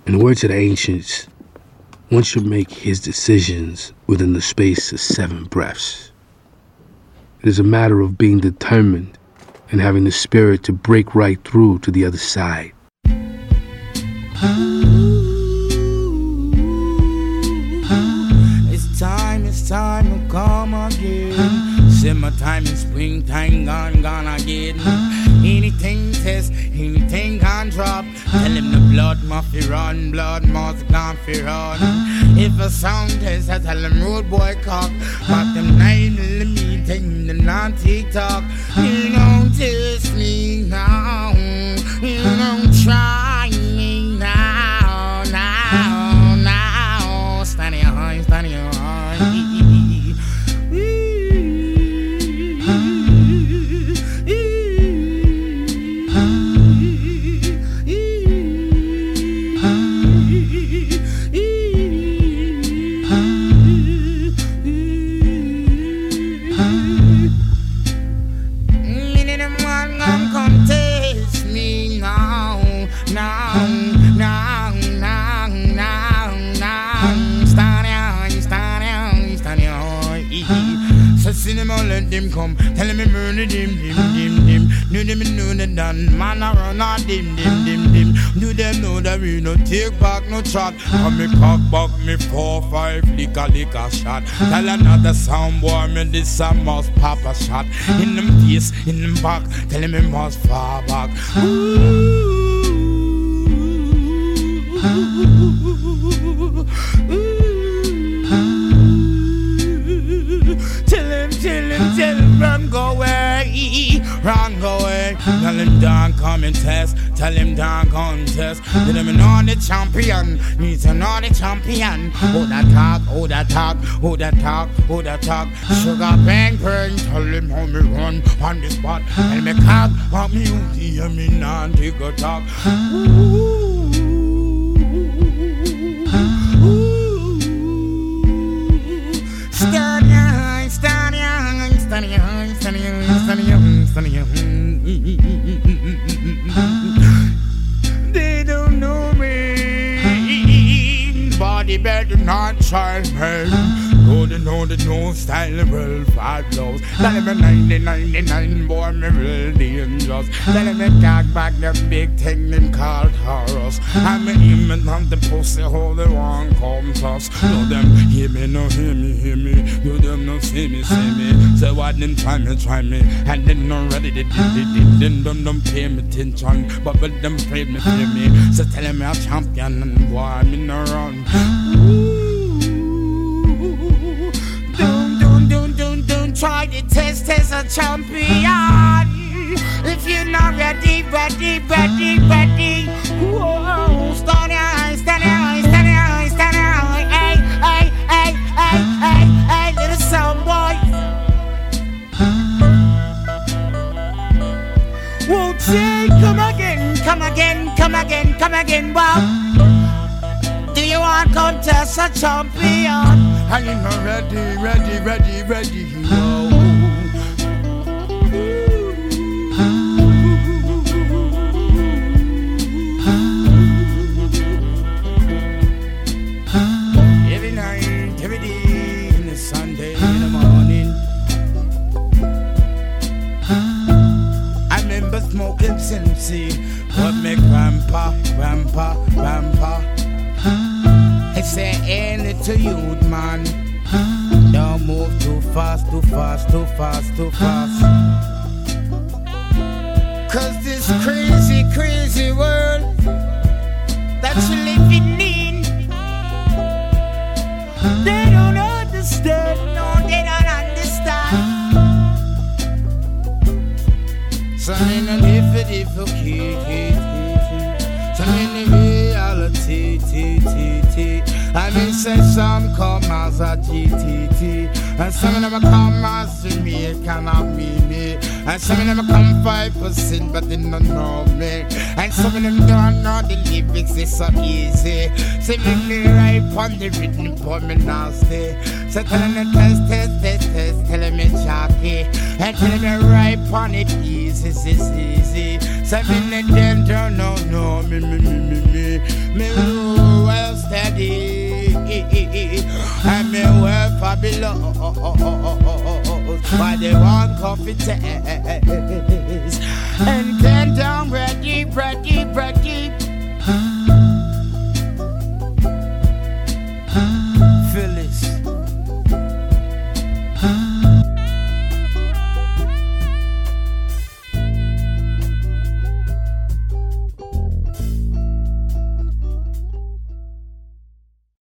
In the words of the ancients, one should make his decisions within the space of 7 breaths. It is a matter of being determined and having the spirit to break right through to the other side. It's time to come again. Summertime and springtime gone again. Anything test, anything can drop. Tell him the blood must run, blood must gone fi run. If a sound test, I tell him road boy cock. But them 9mm thing, the non-TikTok. You don't test me now. You don't try me now. Stand your high, stand your high. Cinema let them come, tell me murder them. Do them know the done, man I run all dim. Do them know that we no take back no chat. Come me cock back me 4-5 liquor shot. Tell another sound boy me this a must pop a shot. In them face, in them back, tell me must fall back. Tell him run go away. Tell him don't come and test. Tell him don't contest. Tell him know the champion. Need to know the champion. Who that talk. Sugar bang. Tell him how me run on the spot. Tell me cock, how me hear me non-take a talk. They don't know me. Body better not child man. Oh, they know the no style well 5 lows. Tell me 99 boy me real dangerous. Tell me talk back the big thing them called Taurus. I'm aiming on the pussy hole the one comes us. No them hear me, no hear me. Do them no see me. Say what them try me. And then no ready they did. Then don't pay me attention. But them afraid me fear me. So tell them I'm champion and boy I'm in a run. Don't try to test as a champion. If you're not ready. Whoa, stand hey, little sound boy. Won't say come again, wow. Do you want to contest a champion? And you know ready, whoa. Every night, every day, and a Sunday in the morning, I remember smoking Cincy, but my grandpa. I say, ain't it to you, man? Don't move too fast. Cause this crazy world that you're living in, they don't understand. No, they don't understand. Some in a different key. Some in the reality. I mean, say some come as a GTT, and some of them come as Jamaican and me. And some of them come 5%, but they don't know me. And some of them don't know the lyrics, it's so easy. So make me right on the rhythm for me nasty. So tell them test, tell me chalky. And tell me right on it easy, it's easy. So many them don't know me. Babylon. Why they want coffee taste? And can down ready, ready.